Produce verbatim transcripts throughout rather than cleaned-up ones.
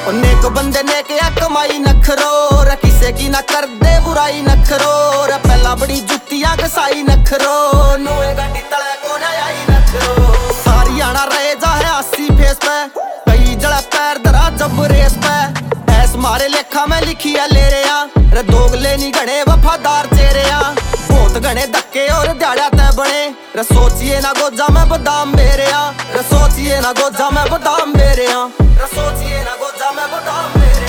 नेक बंदे ने क्या कमाई नखरो रे, किसे की ना कर दे बुराई नखरो रे। पहला बड़ी जुतियां घसाई नखरो, नुए गाड़ी तले को ना आई नखरो। सारी आना रहे जा है अस्सी फेस पे, कई जड़ा पैर दरा जब रेस पे। ऐस मारे लेखा में लिखी है ले रहे रे, दोगले नी घने वफादार चेहरे बहुत घने धक्के और दिहाड़ा तय बने रे। सोचिए ना गोजा में बादाम बेरे रे, सोचिए ना गोजा में बादाम बेरे रे, सोचिए ना गोजा में बादाम बेरे।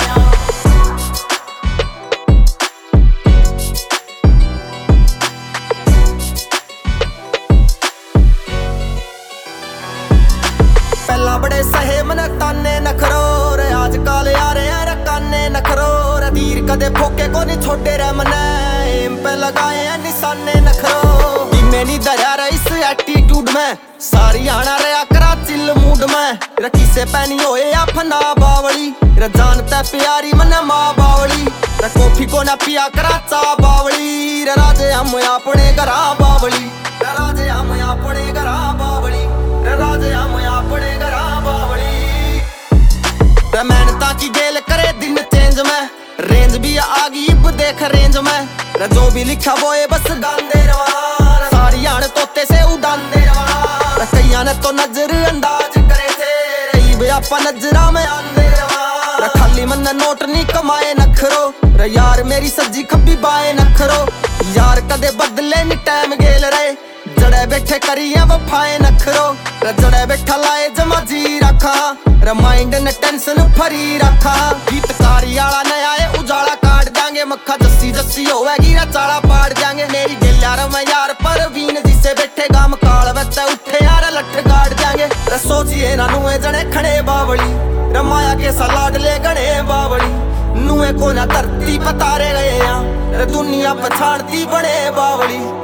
पहला बड़े सहे मन ताने नखरो रे, आजकल आ रहे हैं रकाने नखरो रे। तीर कदे फोके को नहीं छोड़े रे मने, एम पे लगाए हैं निशाने नखरो। इमे नहीं दरिया रे इस एटीट्यूड में, सारी आना रे करा चिल मूड में रे। किसे पहनी होए या फना बावली रे, जानते प्यारी मने माँ बावली रे। कॉफी को ना पिया करा चा बावली रे, राजे हम अपने घरा बावली रे, राजे हम अपने घरा बावली रे, राजे हम अपने घरा बावली रे। मेहनता की गेल करे दिन चेंज में, रेंज भी आ गई अब देख रेंज में रे। जो भी लिखा वो ये बस गांदे रवा, सारी आन तोते से उड़ांदे रवा रे। कईयां ने तो नजर अंदाज करे थे रे, बे आपा नजरा में आंदे रवा रे। खाली मन नोट नहीं कमाए नखरो रे, यार मेरी सज्जी खब्बी बाए नखरो। यार कदे बदले नी टाइम गेल रे, जड़े बैठे करिए वफाए नखरो रे। जड़े बैठा लाए जमा जी रखा रे, माइंड ने टेंशन फरी रखा। गीतकारी आला नया है उजाला काट देंगे, मक्खा जस्सी जस्सी होवेगी रे चाला पाड़ देंगे। मेरी गेल यार मैं यार परवीन जिसे बैठे गाम काल वत्ते उठे यार लठ गाड़ देंगे रे। सोचिए ना नुए जने खड़े बावली रे, माया के सलाड ले गणे बावली। नुए को ना धरती पतारे गए रे, दुनिया पछाड़ती बड़े बावली।